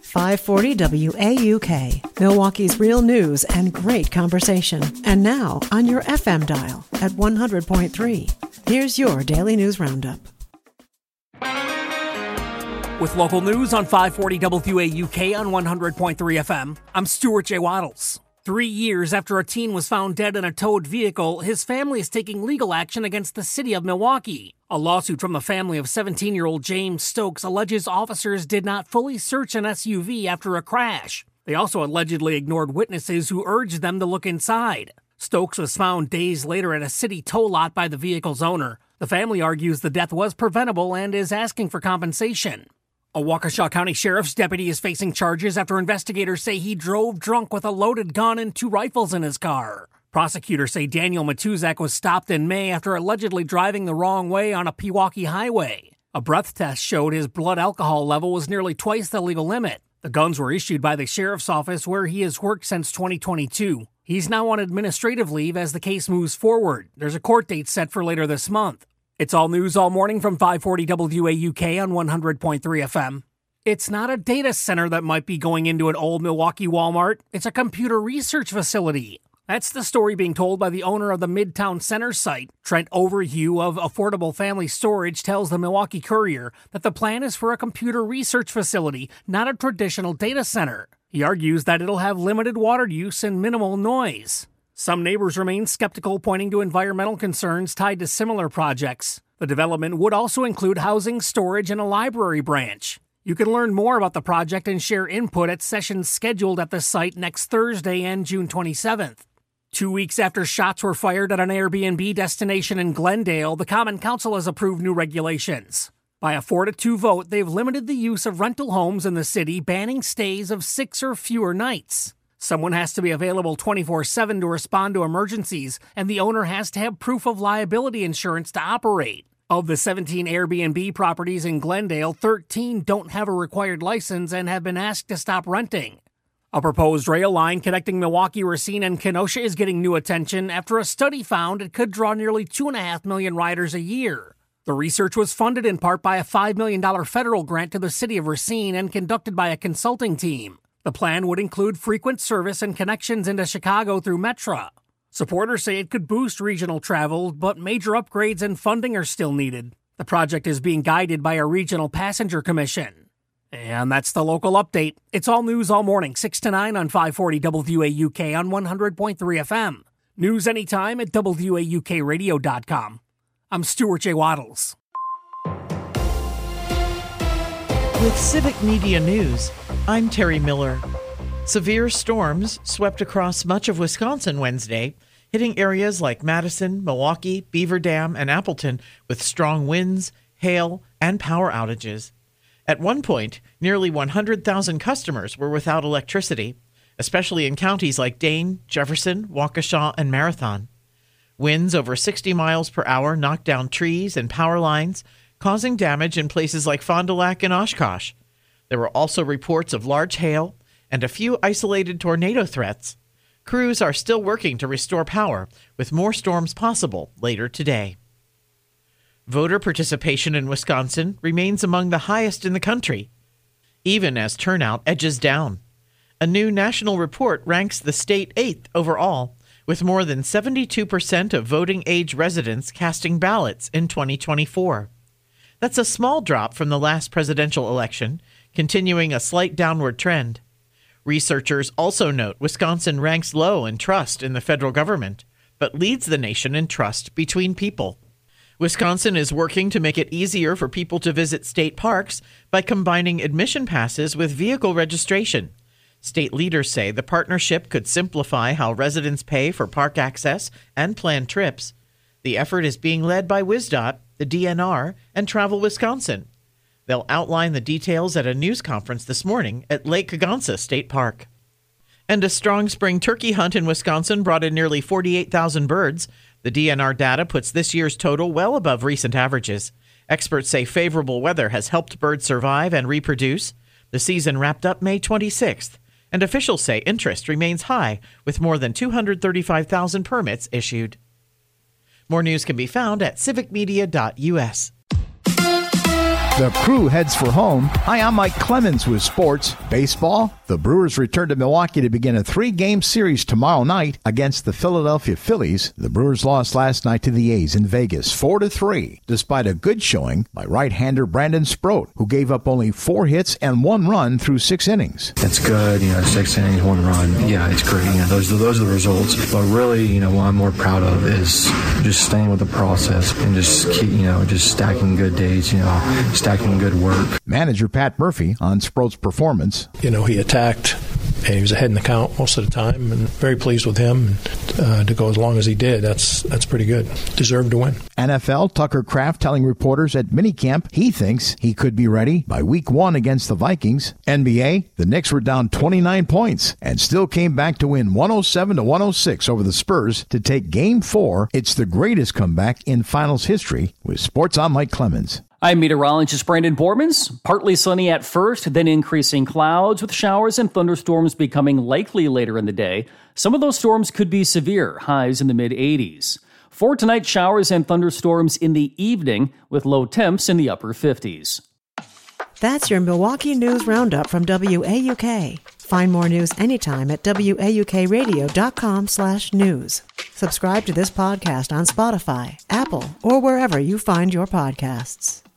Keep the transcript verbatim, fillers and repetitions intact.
five forty W A U K, Milwaukee's real news and great conversation. And now on your F M dial at one hundred point three. Here's your Daily News Roundup. With local news on five forty W A U K on one hundred point three F M, I'm Stuart J. Waddles. Three years after a teen was found dead in a towed vehicle, his family is taking legal action against the city of Milwaukee. A lawsuit from the family of seventeen-year-old James Stokes alleges officers did not fully search an S U V after a crash. They also allegedly ignored witnesses who urged them to look inside. Stokes was found days later at a city tow lot by the vehicle's owner. The family argues the death was preventable and is asking for compensation. A Waukesha County Sheriff's deputy is facing charges after investigators say he drove drunk with a loaded gun and two rifles in his car. Prosecutors say Daniel Matuzak was stopped in May after allegedly driving the wrong way on a Pewaukee highway. A breath test showed his blood alcohol level was nearly twice the legal limit. The guns were issued by the sheriff's office where he has worked since twenty twenty-two. He's now on administrative leave as the case moves forward. There's a court date set for later this month. It's all news all morning from five forty W A U K on one hundred point three F M. It's not a data center that might be going into an old Milwaukee Walmart. It's a computer research facility. That's the story being told by the owner of the Midtown Center site. Trent Overhue of Affordable Family Storage tells the Milwaukee Courier that the plan is for a computer research facility, not a traditional data center. He argues that it'll have limited water use and minimal noise. Some neighbors remain skeptical, pointing to environmental concerns tied to similar projects. The development would also include housing, storage, and a library branch. You can learn more about the project and share input at sessions scheduled at the site next Thursday and June twenty-seventh. Two weeks after shots were fired at an Airbnb destination in Glendale, the Common Council has approved new regulations. By a four to two vote, they've limited the use of rental homes in the city, banning stays of six or fewer nights. Someone has to be available twenty-four seven to respond to emergencies, and the owner has to have proof of liability insurance to operate. Of the seventeen Airbnb properties in Glendale, thirteen don't have a required license and have been asked to stop renting. A proposed rail line connecting Milwaukee, Racine, and Kenosha is getting new attention after a study found it could draw nearly two point five million riders a year. The research was funded in part by a five million dollars federal grant to the city of Racine and conducted by a consulting team. The plan would include frequent service and connections into Chicago through Metra. Supporters say it could boost regional travel, but major upgrades and funding are still needed. The project is being guided by a regional passenger commission. And that's the local update. It's all news all morning, six to nine on five forty W A U K on one hundred point three F M. News anytime at W A U K radio dot com. I'm Stuart J. Waddles. With Civic Media News, I'm Terry Miller. Severe storms swept across much of Wisconsin Wednesday, hitting areas like Madison, Milwaukee, Beaver Dam, and Appleton with strong winds, hail, and power outages. At one point, nearly one hundred thousand customers were without electricity, especially in counties like Dane, Jefferson, Waukesha, and Marathon. Winds over sixty miles per hour knocked down trees and power lines, causing damage in places like Fond du Lac and Oshkosh. There were also reports of large hail and a few isolated tornado threats. Crews are still working to restore power, with more storms possible later today. Voter participation in Wisconsin remains among the highest in the country, even as turnout edges down. A new national report ranks the state eighth overall, with more than seventy-two percent of voting-age residents casting ballots in twenty twenty-four. That's a small drop from the last presidential election, continuing a slight downward trend. Researchers also note Wisconsin ranks low in trust in the federal government, but leads the nation in trust between people. Wisconsin is working to make it easier for people to visit state parks by combining admission passes with vehicle registration. State leaders say the partnership could simplify how residents pay for park access and plan trips. The effort is being led by WisDOT, the D N R, and Travel Wisconsin. They'll outline the details at a news conference this morning at Lake Kagansa State Park. And a strong spring turkey hunt in Wisconsin brought in nearly forty-eight thousand birds. The D N R data puts this year's total well above recent averages. Experts say favorable weather has helped birds survive and reproduce. The season wrapped up May twenty-sixth, and officials say interest remains high, with more than two hundred thirty-five thousand permits issued. More news can be found at civic media dot U S. The Crew heads for home. Hi, I'm Mike Clemens with sports. Baseball. The Brewers return to Milwaukee to begin a three-game series tomorrow night against the Philadelphia Phillies. The Brewers lost last night to the A's in Vegas, four to three, despite a good showing by right-hander Brandon Sproat, who gave up only four hits and one run through six innings. It's good, you know, six innings, one run. Yeah, it's great. You know, those are those are the results. But really, you know, what I'm more proud of is just staying with the process and just keep, you know, just stacking good days. You know, stacking good work. Manager Pat Murphy on Sproat's performance. You know, he attacked and he was ahead in the count most of the time, and very pleased with him. Uh, to go as long as he did, that's that's pretty good. Deserved to win. N F L, Tucker Kraft telling reporters at minicamp he thinks he could be ready by week one against the Vikings. N B A, the Knicks were down twenty-nine points and still came back to win one oh seven to one oh six over the Spurs to take game four. It's the greatest comeback in finals history. With Sports, I'm Mike Clemens. I'm meteorologist Brandon Bormans. Partly sunny at first, then increasing clouds with showers and thunderstorms becoming likely later in the day. Some of those storms could be severe, highs in the mid eighties. For tonight, showers and thunderstorms in the evening with low temps in the upper fifties. That's your Milwaukee News Roundup from W A U K. Find more news anytime at W A U K radio dot com slash news. Subscribe to this podcast on Spotify, Apple, or wherever you find your podcasts.